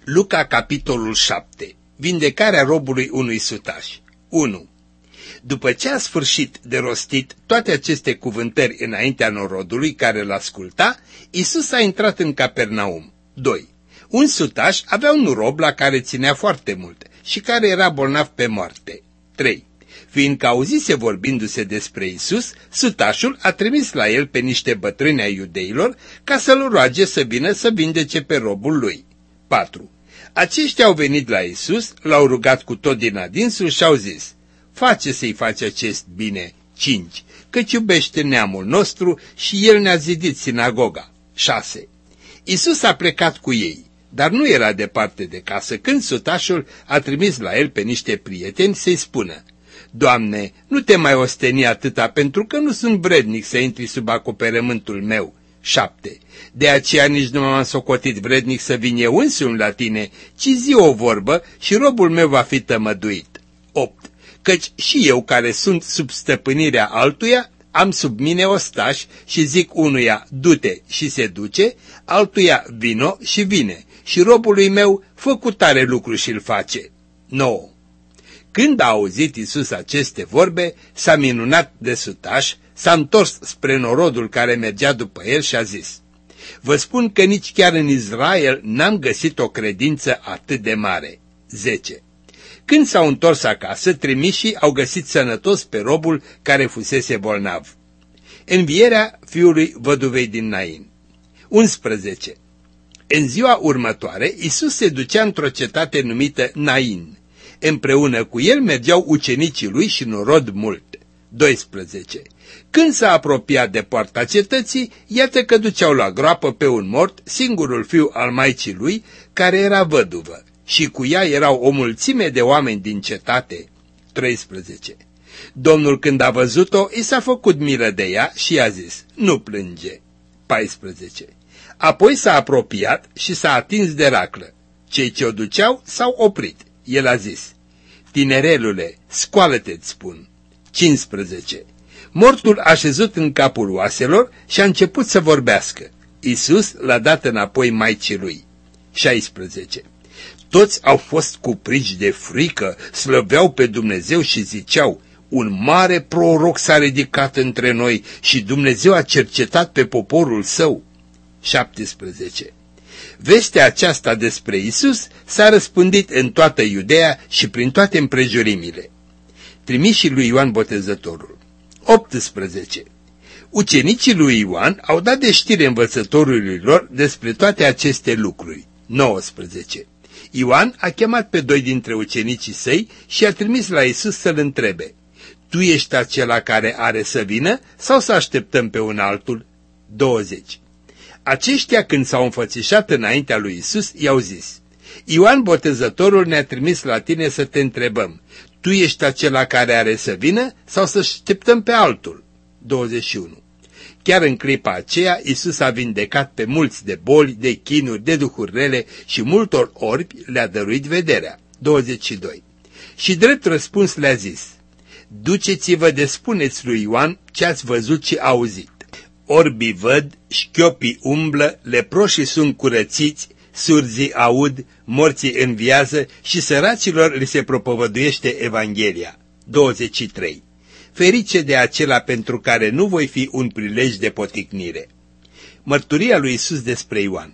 Luca, capitolul 7. Vindecarea robului unui sutaș. 1. După ce a sfârșit de rostit toate aceste cuvântări înaintea norodului care l-asculta, Iisus a intrat în Capernaum. 2. Un sutaș avea un rob la care ținea foarte mult și care era bolnav pe moarte. 3. Fiindcă auzise vorbindu-se despre Iisus, sutașul a trimis la el pe niște bătrâni ai iudeilor ca să-l roage să vină să vindece pe robul lui. 4. Aceștia au venit la Iisus, l-au rugat cu tot din adinsul și au zis: face să-i faci acest bine. 5. Căci iubește neamul nostru și el ne-a zidit sinagoga. 6. Iisus a plecat cu ei, dar nu era departe de casă când sutașul a trimis la el pe niște prieteni să-i spună: Doamne, nu te mai osteni atâta, pentru că nu sunt vrednic să intri sub acoperământul meu. 7. De aceea nici nu m-am socotit vrednic să vin eu însumi la tine, ci zi o vorbă și robul meu va fi tămăduit. 8. Căci și eu, care sunt sub stăpânirea altuia, am sub mine ostași și zic unuia: du-te, și se duce, altuia: vino, și vine, și robului meu: fă cu tare lucru și-l face. 9. Când a auzit Iisus aceste vorbe, s-a minunat de sutaș, s-a întors spre norodul care mergea după el și a zis: vă spun că nici chiar în Israel n-am găsit o credință atât de mare. 10. Când s-au întors acasă, trimișii au găsit sănătos pe robul care fusese bolnav. Învierea fiului văduvei din Nain. 11. În ziua următoare, Iisus se ducea într-o cetate numită Nain. Împreună cu el mergeau ucenicii lui și norod mult. 12. Când s-a apropiat de poarta cetății, iată că duceau la groapă pe un mort, singurul fiu al maicii lui, care era văduvă, și cu ea erau o mulțime de oameni din cetate. 13. Domnul, când a văzut-o, i s-a făcut milă de ea și i-a zis: nu plânge. 14. Apoi s-a apropiat și s-a atins de raclă. Cei ce o duceau s-au oprit. El a zis: tinerelule, scoală-te-ți spun. 15. Mortul a șezut în capul oaselor și a început să vorbească. Iisus l-a dat înapoi maicii lui. 16. Toți au fost cuprinși de frică, slăveau pe Dumnezeu și ziceau: un mare proroc s-a ridicat între noi și Dumnezeu a cercetat pe poporul său. 17. Vestea aceasta despre Iisus s-a răspândit în toată Iudeea și prin toate împrejurimile. Trimișii lui Ioan Botezătorul. 18. Ucenicii lui Ioan au dat de știre învățătorului lor despre toate aceste lucruri. 19. Ioan a chemat pe 2 dintre ucenicii săi și a trimis la Iisus să-l întrebe: tu ești acela care are să vină sau să așteptăm pe un altul? 20. Aceștia, când s-au înfățișat înaintea lui Iisus, i-au zis: Ioan Botezătorul ne-a trimis la tine să te întrebăm: tu ești acela care are să vină sau să așteptăm pe altul? 21. Chiar în clipa aceea, Iisus a vindecat pe mulți de boli, de chinuri, de duhuri rele și multor orbi le-a dăruit vederea. 22. Și drept răspuns le-a zis: duceți-vă de spuneți lui Ioan ce ați văzut și auzit. Orbii văd, șchiopii umblă, leproșii sunt curățiți, surzii aud, morții înviază și săracilor li se propovăduiește Evanghelia. 23. Ferice de acela pentru care nu voi fi un prilej de poticnire. Mărturia lui Iisus despre Ioan.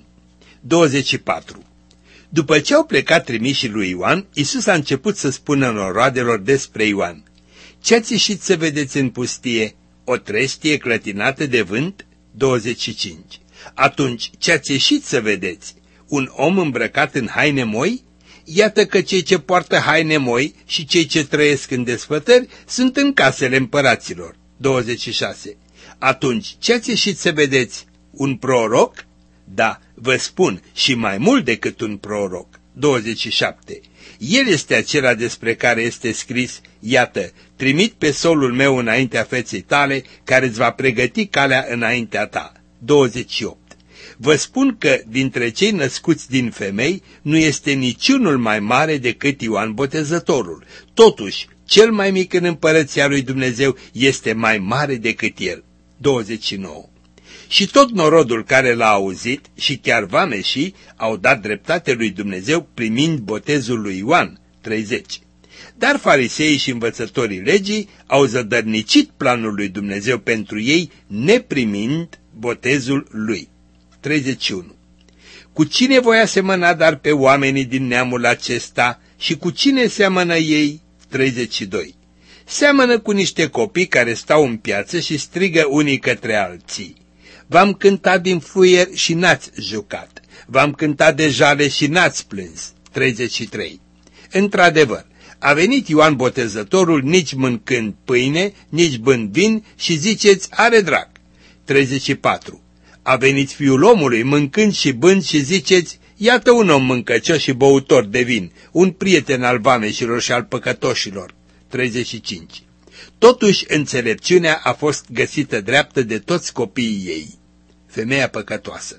24. După ce au plecat trimișii lui Ioan, Iisus a început să spună noroadelor despre Ioan: ce ați ieșit să vedeți în pustie? O trestie clătinată de vânt? 25. Atunci, ce ați ieșit să vedeți? Un om îmbrăcat în haine moi? Iată că cei ce poartă haine moi și cei ce trăiesc în desfătări sunt în casele împăraților. 26. Atunci, ce ați ieșit să vedeți? Un proroc? Da, vă spun, și mai mult decât un proroc. 27. El este acela despre care este scris: iată, trimit pe solul meu înaintea feței tale, care îți va pregăti calea înaintea ta. 28. Vă spun că dintre cei născuți din femei nu este niciunul mai mare decât Ioan Botezătorul. Totuși, cel mai mic în împărăția lui Dumnezeu este mai mare decât el. 29. Și tot norodul care l-a auzit și chiar vameșii au dat dreptate lui Dumnezeu primind botezul lui Ioan, 30. Dar fariseii și învățătorii legii au zădărnicit planul lui Dumnezeu pentru ei, neprimind botezul lui. 31. Cu cine voi asemăna dar pe oamenii din neamul acesta și cu cine seamănă ei? 32. Seamănă cu niște copii care stau în piață și strigă unii către alții. V-am cântat din fluier și n-ați jucat. V-am cântat de jale și n-ați plâns. 33. Într-adevăr, a venit Ioan Botezătorul nici mâncând pâine, nici bând vin și ziceți are drag. 34. A venit Fiul omului mâncând și bând și ziceți iată un om mâncăcios și băutor de vin, un prieten al vameșilor și al păcătoșilor. 35. Totuși înțelepciunea a fost găsită dreaptă de toți copiii ei. Femeia păcătoasă.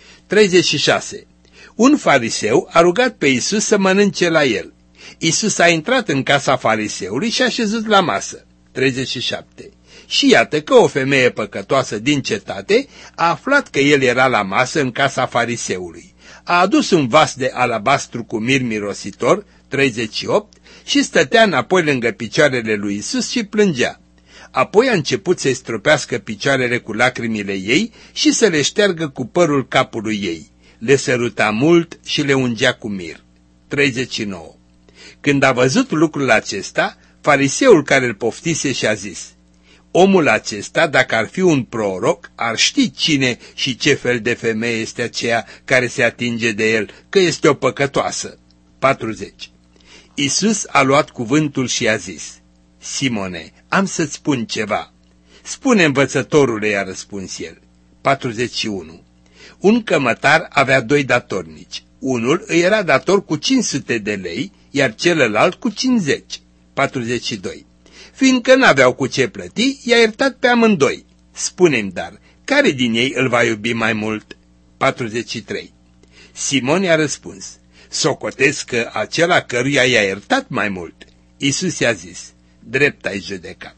36. Un fariseu a rugat pe Iisus să mănânce la el. Iisus a intrat în casa fariseului și a șezut la masă. 37. Și iată că o femeie păcătoasă din cetate a aflat că el era la masă în casa fariseului. A adus un vas de alabastru cu mir mirositor, 38, și stătea înapoi lângă picioarele lui Iisus și plângea. Apoi a început să-i stropească picioarele cu lacrimile ei și să le șteargă cu părul capului ei. Le săruta mult și le ungea cu mir. 39. Când a văzut lucrul acesta, fariseul care îl poftise și-a zis, omul acesta, dacă ar fi un proroc, ar ști cine și ce fel de femeie este aceea care se atinge de el, că este o păcătoasă. 40. Iisus a luat cuvântul și a zis, Simone, am să-ți spun ceva. Spune, învățătorule, i-a răspuns el. 41. Un cămătar avea 2 datornici. Unul îi era dator cu 500 de lei, iar celălalt cu 50. 42. Fiindcă n-aveau cu ce plăti, i-a iertat pe amândoi. Spune-mi dar, care din ei îl va iubi mai mult? 43. Simon i-a răspuns, socotesc că acela căruia i-a iertat mai mult. Iisus i-a zis, drept ai judecat.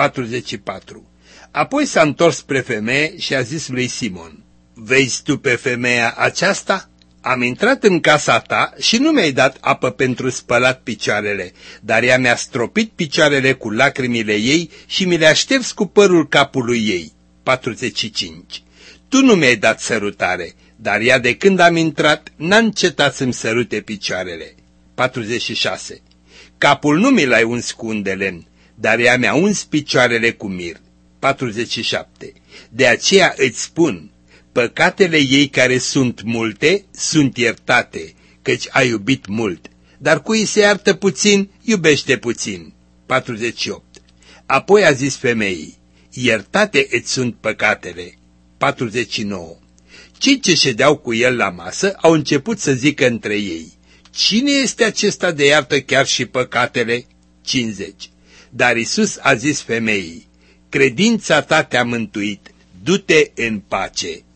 44. Apoi s-a întors spre femeie și a zis lui Simon, vezi tu pe femeia aceasta? Am intrat în casa ta și nu mi-ai dat apă pentru spălat picioarele, dar ea mi-a stropit picioarele cu lacrimile ei și mi le-a șters cu părul capului ei. 45. Tu nu mi-ai dat sărutare, dar ea de când am intrat n-a încetat să-mi sărute picioarele. 46. Capul nu mi l-ai uns cu un de lemn, dar ea mi-a uns picioarele cu mir. 47. De aceea îți spun, păcatele ei care sunt multe, sunt iertate, căci a iubit mult, dar cui se iartă puțin, iubește puțin. 48. Apoi a zis femeii, iertate îți sunt păcatele. 49. Cei ce ședeau cu el la masă au început să zică între ei, cine este acesta de iartă chiar și păcatele? 50. Dar Iisus a zis femeii, credința ta te-a mântuit, du-te în pace.